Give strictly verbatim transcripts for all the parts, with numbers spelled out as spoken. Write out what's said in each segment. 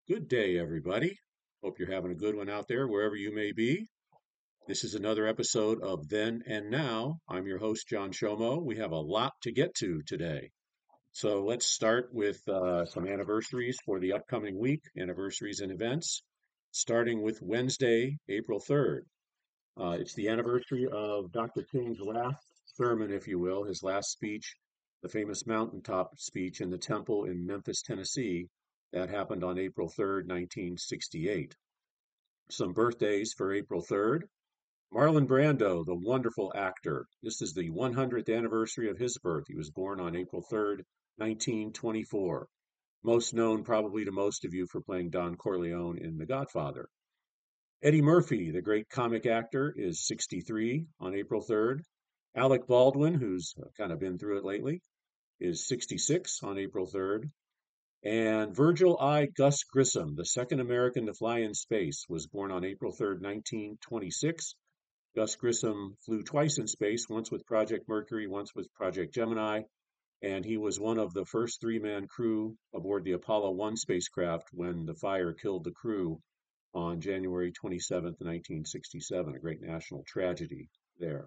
Good day, everybody. Hope you're having a good one out there, wherever you may be. This is another episode of Then and Now. I'm your host, John Shomo. We have a lot to get to today. So let's start with uh, some anniversaries for the upcoming week, anniversaries and events, starting with Wednesday, April third. Uh, it's the anniversary of Doctor King's last sermon, if you will, his last speech, the famous mountaintop speech in the temple in Memphis, Tennessee. That happened on April third, nineteen sixty-eight. Some birthdays for April third. Marlon Brando, the wonderful actor. This is the one hundredth anniversary of his birth. He was born on April third, nineteen twenty-four. Most known probably to most of you for playing Don Corleone in The Godfather. Eddie Murphy, the great comic actor, is sixty-three on April third. Alec Baldwin, who's kind of been through it lately, is sixty-six on April third. And Virgil I. Gus Grissom, the second American to fly in space, was born on April third, nineteen twenty-six. Gus Grissom flew twice in space, once with Project Mercury, once with Project Gemini, and he was one of the first three-man crew aboard the Apollo one spacecraft when the fire killed the crew on January twenty-seventh, nineteen sixty-seven, a great national tragedy there.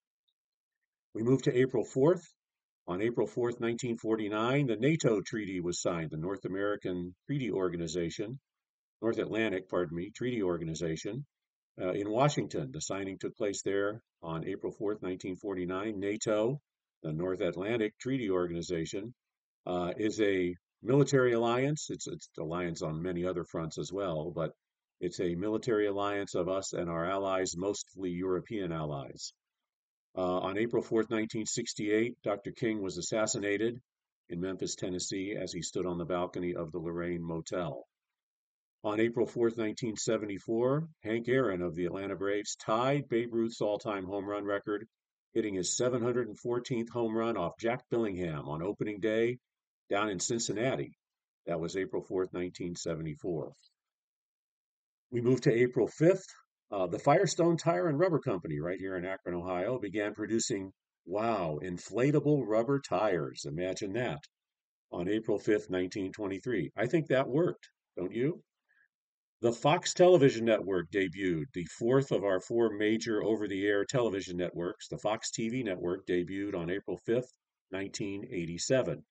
We move to April fourth. On April fourth, nineteen forty-nine, the NATO Treaty was signed, the North American Treaty Organization, North Atlantic, pardon me, Treaty Organization, uh, in Washington. The signing took place there on April fourth, nineteen forty-nine. NATO, the North Atlantic Treaty Organization, uh, is a military alliance. It's it's alliance on many other fronts as well, but it's a military alliance of us and our allies, mostly European allies. Uh, on April fourth, nineteen sixty-eight, Doctor King was assassinated in Memphis, Tennessee, as he stood on the balcony of the Lorraine Motel. On April fourth, nineteen seventy-four, Hank Aaron of the Atlanta Braves tied Babe Ruth's all-time home run record, hitting his seven hundred fourteenth home run off Jack Billingham on opening day down in Cincinnati. That was April fourth, nineteen seventy-four. We move to April fifth. Uh, the Firestone Tire and Rubber Company, right here in Akron, Ohio, began producing, wow, inflatable rubber tires. Imagine that. On April fifth, nineteen twenty-three. I think that worked, don't you? The Fox Television Network debuted, the fourth of our four major over the air television networks. The Fox T V network debuted on April fifth, nineteen eighty-seven.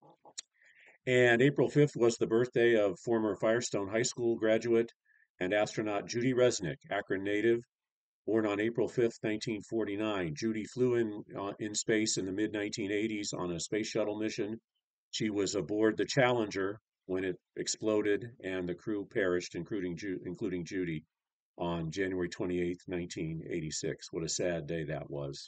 And April fifth was the birthday of former Firestone High School graduate and astronaut Judy Resnick, Akron native, born on April fifth, nineteen forty-nine. Judy flew in, uh, in space in the mid nineteen eighties on a space shuttle mission. She was aboard the Challenger when it exploded and the crew perished, including, Ju- including Judy, on January twenty-eighth, nineteen eighty-six. What a sad day that was.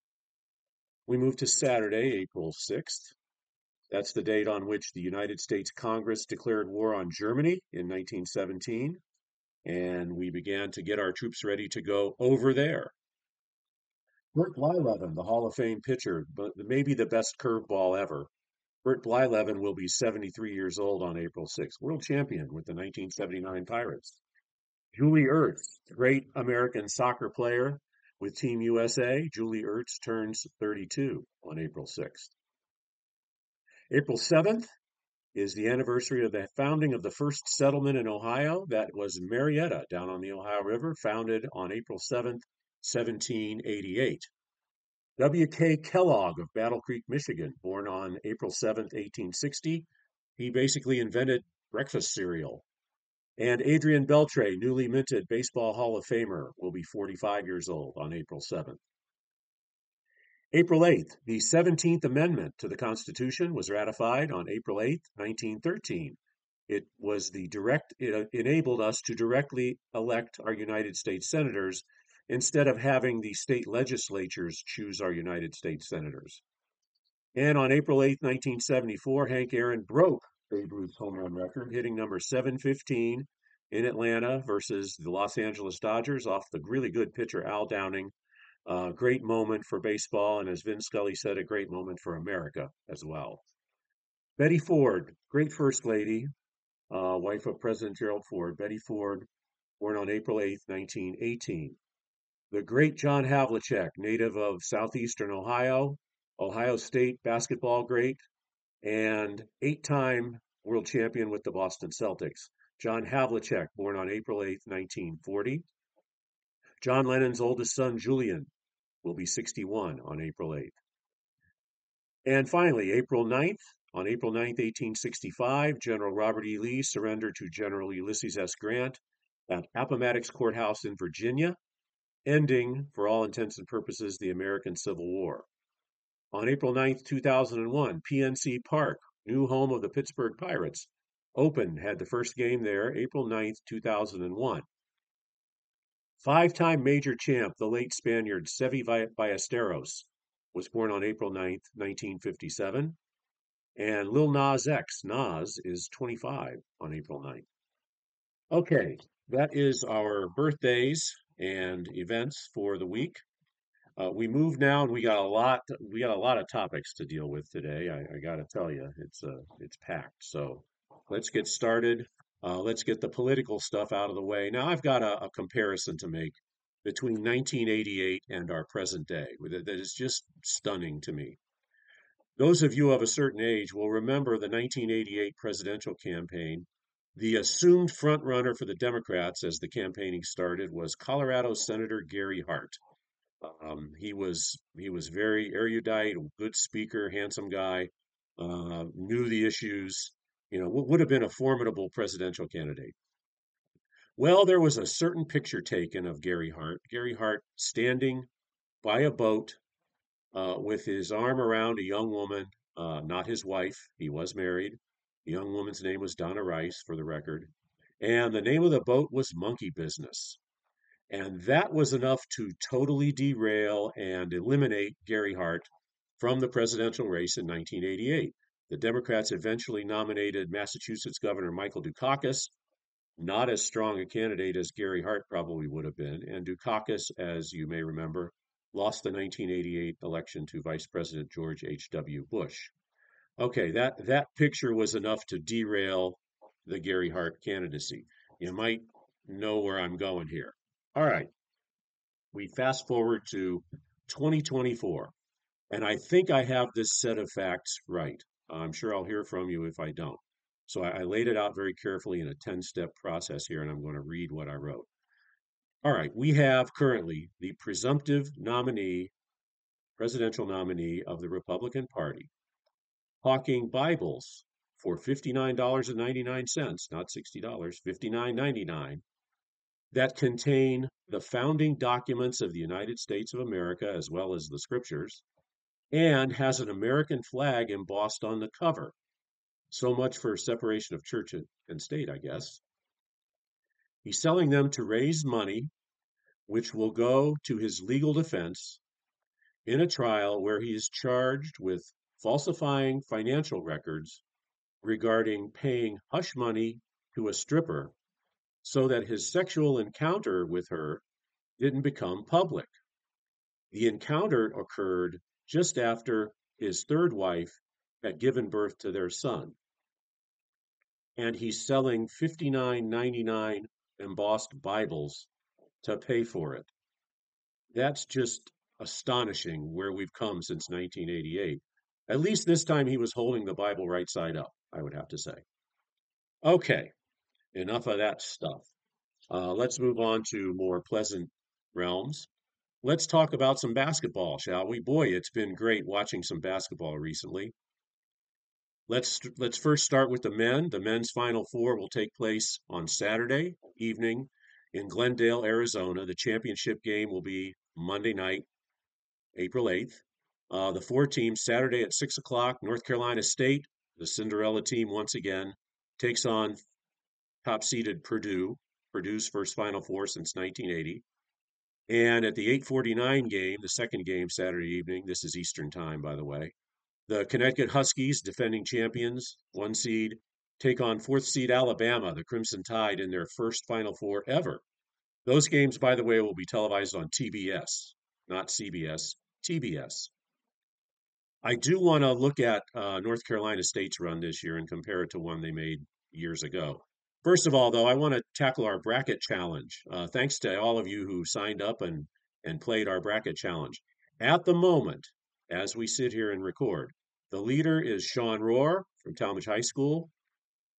We move to Saturday, April sixth. That's the date on which the United States Congress declared war on Germany in nineteen seventeen, and we began to get our troops ready to go over there. Bert Blyleven, the Hall of Fame pitcher, but maybe the best curveball ever. Bert Blyleven will be seventy-three years old on April sixth, world champion with the nineteen seventy-nine Pirates. Julie Ertz, great American soccer player with Team U S A. Julie Ertz turns thirty-two on April sixth. April seventh is the anniversary of the founding of the first settlement in Ohio. That was Marietta down on the Ohio River, founded on April seventh, seventeen eighty-eight. W K. Kellogg of Battle Creek, Michigan, born on April seventh, eighteen sixty. He basically invented breakfast cereal. And Adrian Beltre, newly minted Baseball Hall of Famer, will be forty-five years old on April seventh. April eighth, the seventeenth Amendment to the Constitution was ratified on April eighth, nineteen thirteen. It was the direct, it enabled us to directly elect our United States senators instead of having the state legislatures choose our United States senators. And on April eighth, nineteen seventy-four, Hank Aaron broke Babe Ruth's home run record, hitting number seven fifteen in Atlanta versus the Los Angeles Dodgers off the really good pitcher Al Downing. Uh, great moment for baseball, and as Vin Scully said, a great moment for America as well. Betty Ford, great First Lady, uh, wife of President Gerald Ford. Betty Ford, born on April eighth, nineteen eighteen. The great John Havlicek, native of southeastern Ohio, Ohio State basketball great, and eight-time world champion with the Boston Celtics. John Havlicek, born on April eighth, nineteen forty. John Lennon's oldest son, Julian, will be sixty-one on April eighth. And finally, April ninth, on April ninth, eighteen sixty-five, General Robert E. Lee surrendered to General Ulysses S. Grant at Appomattox Courthouse in Virginia, ending, for all intents and purposes, the American Civil War. On April ninth, two thousand one, P N C Park, new home of the Pittsburgh Pirates, opened, had the first game there, April ninth, two thousand one. Five-time major champ, the late Spaniard Seve Ballesteros, was born on April ninth, nineteen fifty-seven. And Lil Nas X, Nas, is twenty-five on April ninth. Okay, that is our birthdays and events for the week. Uh, we move now, and we got a lot. We got a lot of topics to deal with today. I, I got to tell you, it's uh, it's packed. So let's get started. Uh, let's get the political stuff out of the way. Now, I've got a, a comparison to make between nineteen eighty-eight and our present day that is just stunning to me. Those of you of a certain age will remember the nineteen eighty-eight presidential campaign. The assumed frontrunner for the Democrats as the campaigning started was Colorado Senator Gary Hart. Um, he was he was very erudite, good speaker, handsome guy, uh, knew the issues. You know, would have been a formidable presidential candidate. Well, there was a certain picture taken of Gary Hart. Gary Hart standing by a boat uh, with his arm around a young woman, uh, not his wife. He was married. The young woman's name was Donna Rice, for the record. And the name of the boat was Monkey Business. And that was enough to totally derail and eliminate Gary Hart from the presidential race in nineteen eighty-eight. The Democrats eventually nominated Massachusetts Governor Michael Dukakis, not as strong a candidate as Gary Hart probably would have been. And Dukakis, as you may remember, lost the nineteen eighty-eight election to Vice President George H W. Bush. Okay, that, that picture was enough to derail the Gary Hart candidacy. You might know where I'm going here. All right, we fast forward to twenty twenty-four, and I think I have this set of facts right. I'm sure I'll hear from you if I don't. So I, I laid it out very carefully in a ten-step process here, and I'm going to read what I wrote. All right, we have currently the presumptive nominee, presidential nominee of the Republican Party, hawking Bibles for fifty-nine ninety-nine, not sixty dollars, fifty-nine ninety-nine, that contain the founding documents of the United States of America as well as the scriptures, and has an American flag embossed on the cover. So much for separation of church and state, I guess. He's selling them to raise money, which will go to his legal defense in a trial where he is charged with falsifying financial records regarding paying hush money to a stripper so that his sexual encounter with her didn't become public. The encounter occurred just after his third wife had given birth to their son. And he's selling fifty-nine ninety-nine embossed Bibles to pay for it. That's just astonishing where we've come since nineteen eighty-eight. At least this time he was holding the Bible right side up, I would have to say. Okay, enough of that stuff. Uh, let's move on to more pleasant realms. Let's talk about some basketball, shall we? Boy, it's been great watching some basketball recently. Let's let's first start with the men. The men's Final Four will take place on Saturday evening in Glendale, Arizona. The championship game will be Monday night, April eighth. Uh, the four teams Saturday at six o'clock. North Carolina State, the Cinderella team once again, takes on top-seeded Purdue. Purdue's first Final Four since nineteen eighty. And at the eight forty-nine game, the second game Saturday evening, this is Eastern time, by the way, the Connecticut Huskies, defending champions, one seed, take on fourth seed Alabama, the Crimson Tide, in their first Final Four ever. Those games, by the way, will be televised on T B S, not C B S, T B S. I do want to look at uh, North Carolina State's run this year and compare it to one they made years ago. First of all, though, I want to tackle our bracket challenge. Uh, thanks to all of you who signed up and, and played our bracket challenge. At the moment, as we sit here and record, the leader is Sean Rohr from Talmadge High School.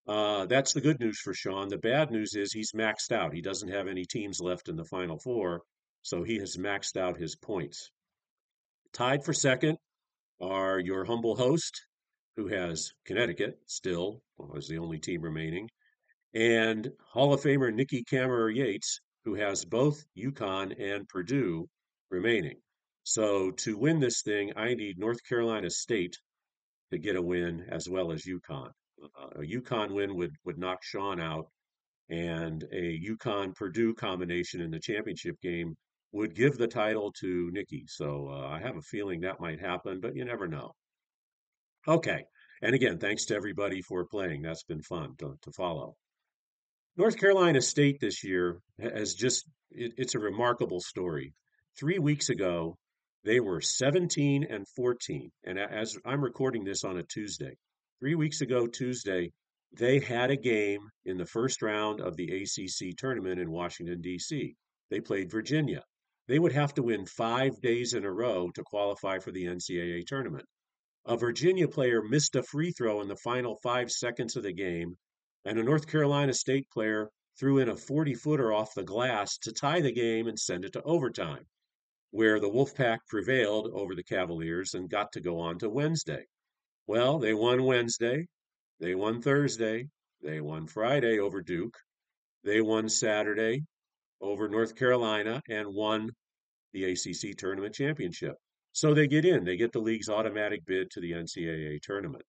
Uh, that's the good news for Sean. The bad news is he's maxed out. He doesn't have any teams left in the Final Four, so he has maxed out his points. Tied for second are your humble host, who has Connecticut still, well, as the only team remaining, and Hall of Famer Nikki Kammerer Yates, who has both UConn and Purdue remaining. So to win this thing, I need North Carolina State to get a win as well as UConn. Uh, a UConn win would, would knock Sean out, and a UConn Purdue combination in the championship game would give the title to Nikki. So uh, I have a feeling that might happen, but you never know. Okay. And again, thanks to everybody for playing. That's been fun to, to follow. North Carolina State this year has just, it, it's a remarkable story. Three weeks ago, they were seventeen and fourteen. And as I'm recording this on a Tuesday, three weeks ago, Tuesday, they had a game in the first round of the A C C tournament in Washington, D C. They played Virginia. They would have to win five days in a row to qualify for the N C double A tournament. A Virginia player missed a free throw in the final five seconds of the game, and a North Carolina State player threw in a forty footer off the glass to tie the game and send it to overtime, where the Wolfpack prevailed over the Cavaliers and got to go on to Wednesday. Well, they won Wednesday, they won Thursday, they won Friday over Duke, they won Saturday over North Carolina, and won the A C C tournament championship. So they get in, they get the league's automatic bid to the N C double A tournament.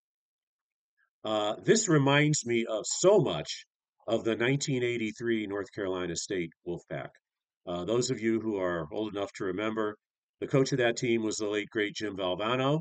Uh, this reminds me of so much of the nineteen eighty-three North Carolina State Wolfpack. Uh, those of you who are old enough to remember, the coach of that team was the late, great Jim Valvano.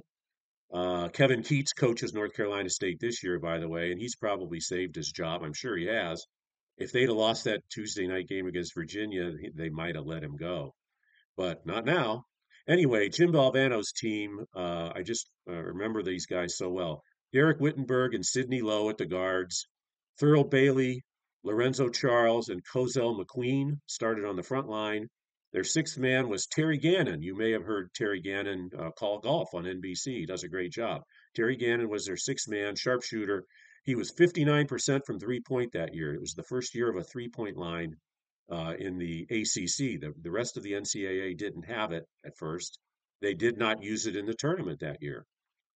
Uh, Kevin Keats coaches North Carolina State this year, by the way, and he's probably saved his job. I'm sure he has. If they'd have lost that Tuesday night game against Virginia, they might have let him go, but not now. Anyway, Jim Valvano's team, uh, I just uh, remember these guys so well. Derek Wittenberg and Sidney Lowe at the guards. Thurl Bailey, Lorenzo Charles, and Cozell McQueen started on the front line. Their sixth man was Terry Gannon. You may have heard Terry Gannon uh, call golf on N B C. He does a great job. Terry Gannon was their sixth man, sharpshooter. He was fifty-nine percent from three point that year. It was the first year of a three point line uh, in the A C C. The, the rest of the N C double A didn't have it at first. They did not use it in the tournament that year.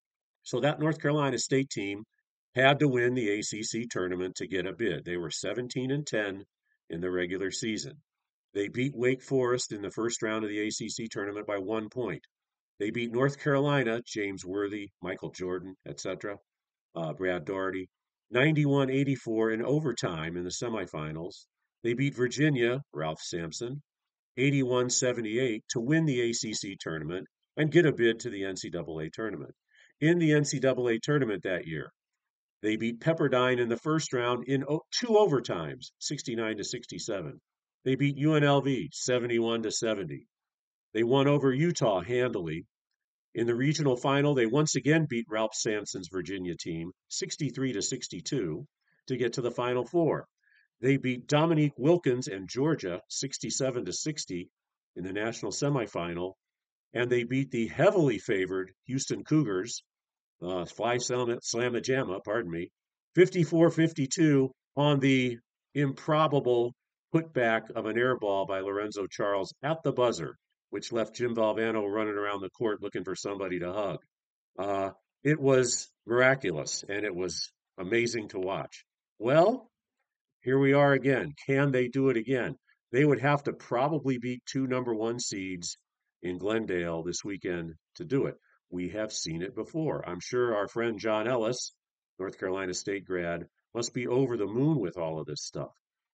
So that North Carolina State team had to win the A C C tournament to get a bid. They were seventeen and ten in the regular season. They beat Wake Forest in the first round of the A C C tournament by one point. They beat North Carolina, James Worthy, Michael Jordan, et cetera, uh, Brad Daugherty, ninety-one eighty-four in overtime in the semifinals. They beat Virginia, Ralph Sampson, eighty-one seventy-eight to win the A C C tournament and get a bid to the N C double A tournament. In the N C double A tournament that year, they beat Pepperdine in the first round in two overtimes, sixty-nine to sixty-seven. They beat U N L V seventy-one to seventy. They won over Utah handily. In the regional final, they once again beat Ralph Sampson's Virginia team sixty-three to sixty-two to get to the Final Four. They beat Dominique Wilkins and Georgia sixty-seven to sixty in the national semifinal, and they beat the heavily favored Houston Cougars, uh, Fly Slamma, pardon me, fifty-four fifty-two on the improbable putback of an air ball by Lorenzo Charles at the buzzer, which left Jim Valvano running around the court looking for somebody to hug. Uh, it was miraculous, and it was amazing to watch. Well, here we are again. Can they do it again? They would have to probably beat two number one seeds in Glendale this weekend to do it. We have seen it before. I'm sure our friend John Ellis, North Carolina State grad, must be over the moon with all of this stuff.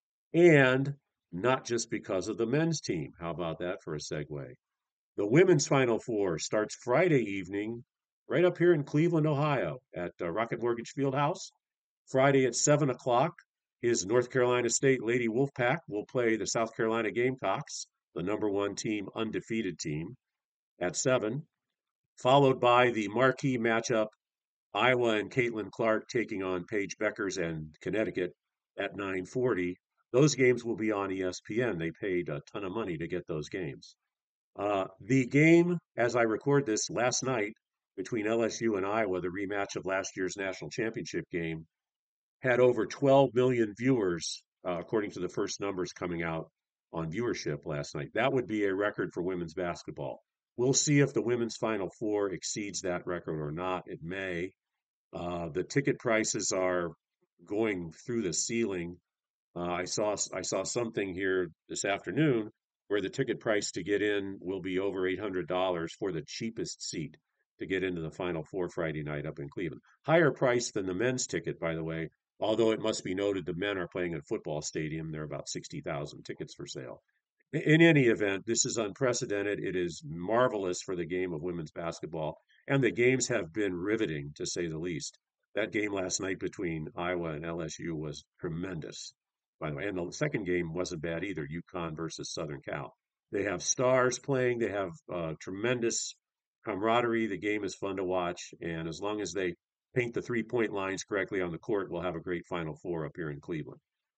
And not just because of the men's team. How about that for a segue? The women's Final Four starts Friday evening right up here in Cleveland, Ohio at uh, Rocket Mortgage Fieldhouse. Friday at seven o'clock, his North Carolina State Lady Wolfpack will play the South Carolina Gamecocks, the number one team, undefeated team, at seven, followed by the marquee matchup, Iowa and Caitlin Clark taking on Paige Beckers and Connecticut at nine forty. Those games will be on E S P N. They paid a ton of money to get those games. Uh, the game, as I record this last night, between L S U and Iowa, the rematch of last year's national championship game, had over twelve million viewers, uh, according to the first numbers coming out on viewership last night. That would be a record for women's basketball. We'll see if the women's Final Four exceeds that record or not. It may. Uh, the ticket prices are going through the ceiling. Uh, I saw I saw something here this afternoon where the ticket price to get in will be over eight hundred dollars for the cheapest seat to get into the Final Four Friday night up in Cleveland. Higher price than the men's ticket, by the way. Although it must be noted the men are playing in a football stadium, there are about sixty thousand tickets for sale. In any event, this is unprecedented. It is marvelous for the game of women's basketball, and the games have been riveting, to say the least. That game last night between Iowa and L S U was tremendous, by the way. And the second game wasn't bad either, UConn versus Southern Cal. They have stars playing. They have uh, tremendous camaraderie. The game is fun to watch, and as long as they paint the three-point lines correctly on the court, we'll have a great Final Four up here in Cleveland.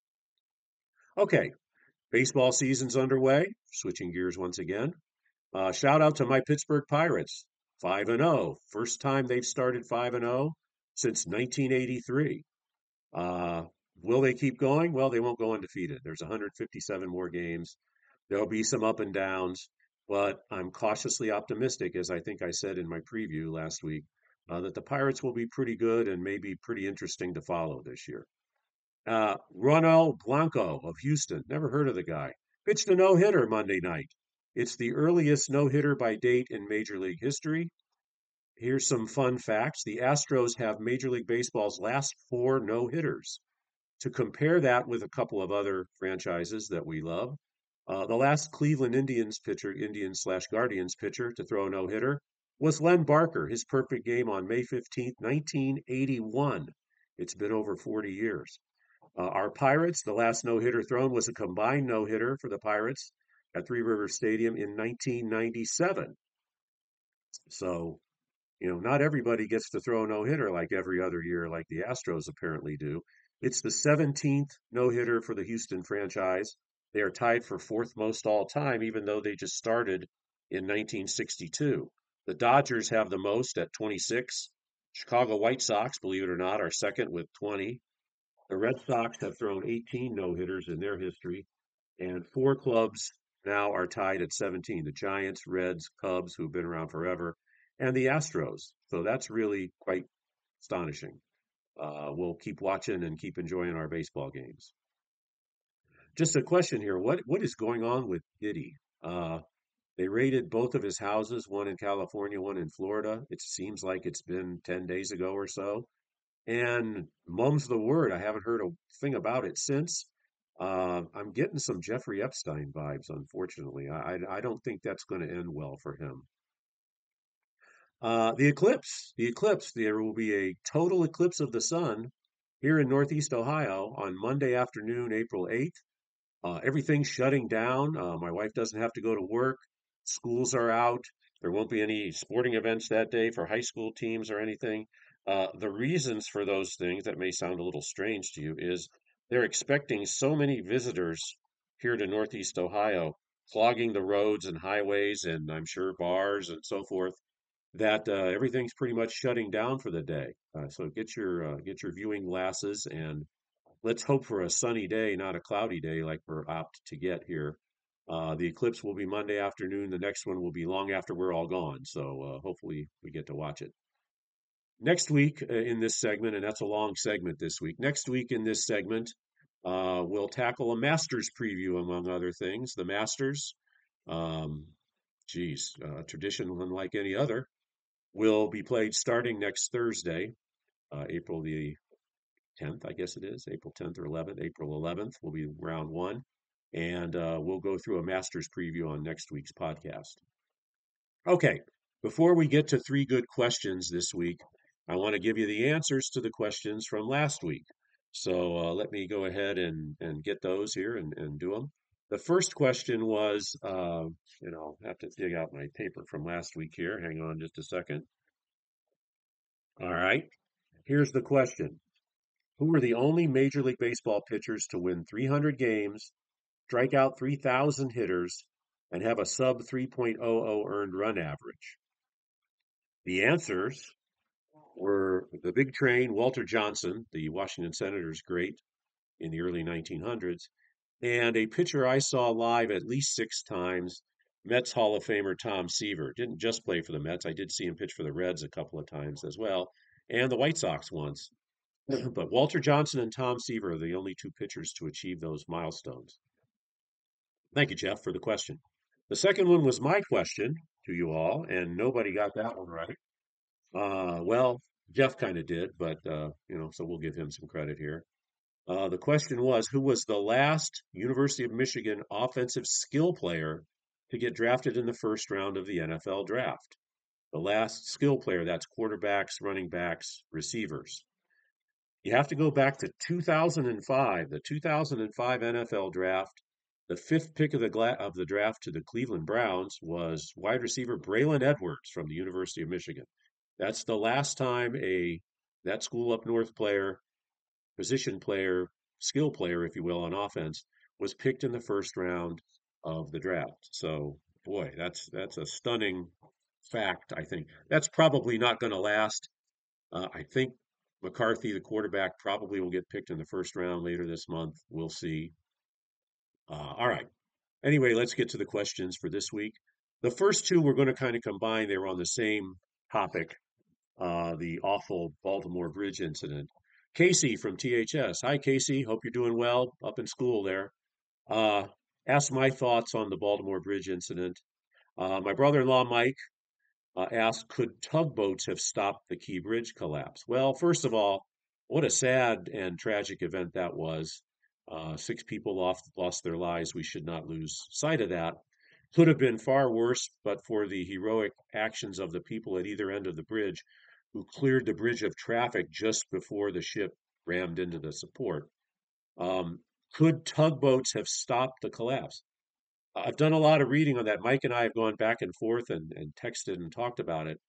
Okay, baseball season's underway. Switching gears once again. Uh, shout out to my Pittsburgh Pirates, five and oh. First time they've started five and oh since nineteen eighty-three. Uh, will they keep going? Well, they won't go undefeated. There's one hundred fifty-seven more games. There'll be some up and downs, but I'm cautiously optimistic, as I think I said in my preview last week, uh, that the Pirates will be pretty good and maybe pretty interesting to follow this year. Uh, Ronel Blanco of Houston, never heard of the guy, pitched a no-hitter Monday night. It's the earliest no-hitter by date in Major League history. Here's some fun facts. The Astros have Major League Baseball's last four no-hitters. To compare that with a couple of other franchises that we love, uh, the last Cleveland Indians pitcher, Indians slash Guardians pitcher to throw a no-hitter was Len Barker, his perfect game on May fifteenth, nineteen eighty-one. It's been over forty years. Uh, our Pirates, the last no-hitter thrown was a combined no-hitter for the Pirates at Three Rivers Stadium in nineteen ninety-seven. So, you know, not everybody gets to throw a no-hitter like every other year, like the Astros apparently do. It's the seventeenth no-hitter for the Houston franchise. They are tied for fourth most all time, even though they just started in nineteen sixty-two. The Dodgers have the most at twenty-six. Chicago White Sox, believe it or not, are second with twenty. The Red Sox have thrown eighteen no-hitters in their history, and four clubs now are tied at seventeen. The Giants, Reds, Cubs, who've been around forever, and the Astros. So that's really quite astonishing. Uh, we'll keep watching and keep enjoying our baseball games. Just a question here. What what is going on with Diddy? Uh, they raided both of his houses, one in California, one in Florida. It seems like it's been ten days ago or so. And mum's the word. I haven't heard a thing about it since. Uh, I'm getting some Jeffrey Epstein vibes, unfortunately. I, I, I don't think that's going to end well for him. Uh, the eclipse, the eclipse, there will be a total eclipse of the sun here in Northeast Ohio on Monday afternoon, April eighth. Uh, everything's shutting down. Uh, my wife doesn't have to go to work. Schools are out. There won't be any sporting events that day for high school teams or anything. Uh, the reasons for those things that may sound a little strange to you is they're expecting so many visitors here to Northeast Ohio, clogging the roads and highways and I'm sure bars and so forth, that uh, everything's pretty much shutting down for the day. Uh, so get your uh, get your viewing glasses and let's hope for a sunny day, not a cloudy day like we're apt to get here. Uh, the eclipse will be Monday afternoon. The next one will be long after we're all gone. So uh, hopefully we get to watch it. Next week uh, in this segment, and that's a long segment this week. Next week in this segment, uh, we'll tackle a Masters preview, among other things. The Masters, um, geez, uh, tradition unlike any other, will be played starting next Thursday, uh, April the tenth, I guess it is, April tenth or eleventh. April eleventh will be round one. And uh, we'll go through a Masters preview on next week's podcast. Okay, before we get to three good questions this week, I want to give you the answers to the questions from last week. So uh, let me go ahead and, and get those here and, and do them. The first question was, uh, you know, I have to dig out my paper from last week here. Hang on just a second. All right, here's the question. Who were the only Major League Baseball pitchers to win three hundred games, strike out three thousand hitters, and have a sub three point oh oh earned run average? The answers were the big train, Walter Johnson, the Washington Senators great in the early nineteen hundreds, and a pitcher I saw live at least six times, Mets Hall of Famer Tom Seaver. Didn't just play for the Mets. I did see him pitch for the Reds a couple of times as well, and the White Sox once. But Walter Johnson and Tom Seaver are the only two pitchers to achieve those milestones. Thank you, Jeff, for the question. The second one was my question to you all, and nobody got that one right. Uh, well, Jeff kind of did, but uh, you know, so we'll give him some credit here. Uh, the question was, who was the last University of Michigan offensive skill player to get drafted in the first round of the N F L draft? The last skill player, that's quarterbacks, running backs, receivers. You have to go back to two thousand five, the two thousand five N F L draft. The fifth pick of the gla- of the draft to the Cleveland Browns was wide receiver Braylon Edwards from the University of Michigan. That's the last time a that school up north player, position player, skill player, if you will, on offense, was picked in the first round of the draft. So, boy, that's that's a stunning fact. I think that's probably not going to last. Uh, I think McCarthy, the quarterback, probably will get picked in the first round later this month. We'll see. Uh, all right. Anyway, let's get to the questions for this week. The first two we're going to kind of combine. They were on the same topic, uh, the awful Baltimore Bridge incident. Casey from T H S. Hi, Casey. Hope you're doing well up in school there. Uh, asked my thoughts on the Baltimore Bridge incident. Uh, my brother-in-law, Mike, uh, asked, could tugboats have stopped the Key Bridge collapse? Well, first of all, what a sad and tragic event that was. Uh, six people lost, lost their lives. We should not lose sight of that. Could have been far worse, but for the heroic actions of the people at either end of the bridge who cleared the bridge of traffic just before the ship rammed into the support. Um, could tugboats have stopped the collapse? I've done a lot of reading on that. Mike and I have gone back and forth and, and texted and talked about it.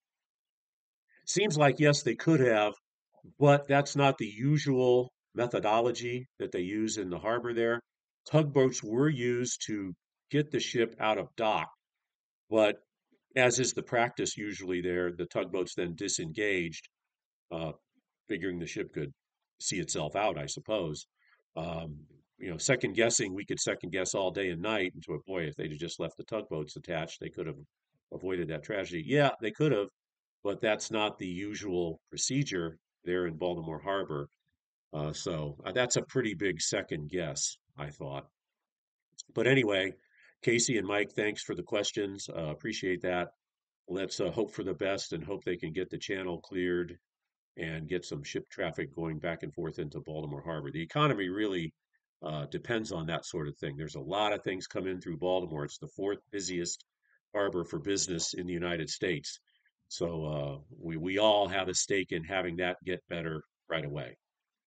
Seems like, yes, they could have, but that's not the usual methodology that they use in the harbor there. Tugboats were used to get the ship out of dock, but as is the practice usually there, the tugboats then disengaged, uh, figuring the ship could see itself out, I suppose. Um, you know, second guessing, we could second guess all day and night. And so, boy, if they'd have just left the tugboats attached, they could have avoided that tragedy. Yeah, they could have, but that's not the usual procedure there in Baltimore Harbor. Uh, so uh, that's a pretty big second guess, I thought. But anyway, Casey and Mike, thanks for the questions. Uh, appreciate that. Let's uh, hope for the best and hope they can get the channel cleared and get some ship traffic going back and forth into Baltimore Harbor. The economy really uh, depends on that sort of thing. There's a lot of things come in through Baltimore. It's the fourth busiest harbor for business in the United States. So uh, we we all have a stake in having that get better right away.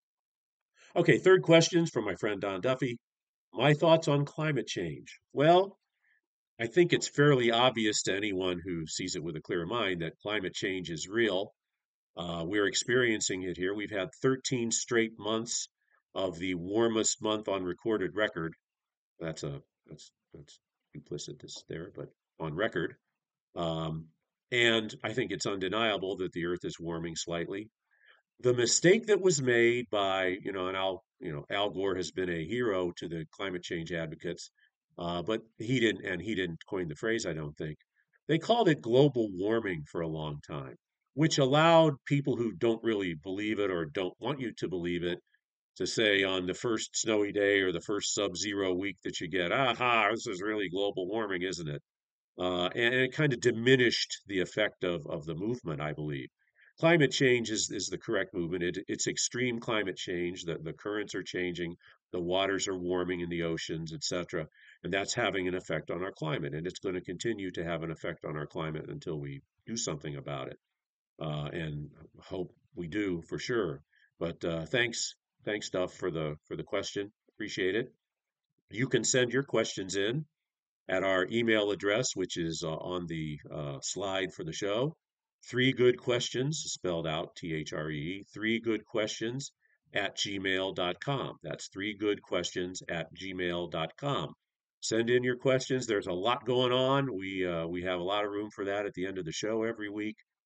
Okay, third questions from my friend Don Duffy. My thoughts on climate change. Well, I think it's fairly obvious to anyone who sees it with a clear mind that climate change is real. Uh, we're experiencing it here. We've had thirteen straight months of the warmest month on recorded record. That's a that's that's duplicitous there, but on record. Um, and I think it's undeniable that the Earth is warming slightly. The mistake that was made by, you know, and Al, you know, Al Gore has been a hero to the climate change advocates, uh, but he didn't, and he didn't coin the phrase, I don't think. They called it global warming for a long time, which allowed people who don't really believe it or don't want you to believe it to say on the first snowy day or the first sub-zero week that you get, aha, this is really global warming, isn't it? Uh, and, and it kind of diminished the effect of, of the movement, I believe. Climate change is, is the correct movement. It, it's extreme climate change. The, the currents are changing, the waters are warming in the oceans, et cetera. And that's having an effect on our climate. And it's going to continue to have an effect on our climate until we do something about it. Uh, and hope we do for sure. But uh, thanks, thanks, Duff, for the for the question. Appreciate it. You can send your questions in at our email address, which is uh, on the uh, slide for the show. Three good questions, spelled out T H R E, three good questions at gmail dot com. That's three good questions at gmail dot com. Send in your questions. There's a lot going on. We uh, we have a lot of room for that at the end of the show every week.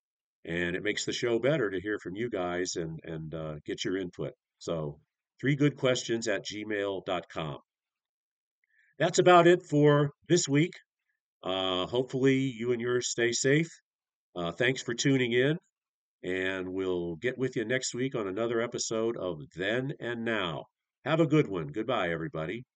And it makes the show better to hear from you guys and, and uh, get your input. So, three good questions at gmail dot com. That's about it for this week. Uh, hopefully, you and yours stay safe. Uh, thanks for tuning in, and we'll get with you next week on another episode of Then and Now. Have a good one. Goodbye, everybody.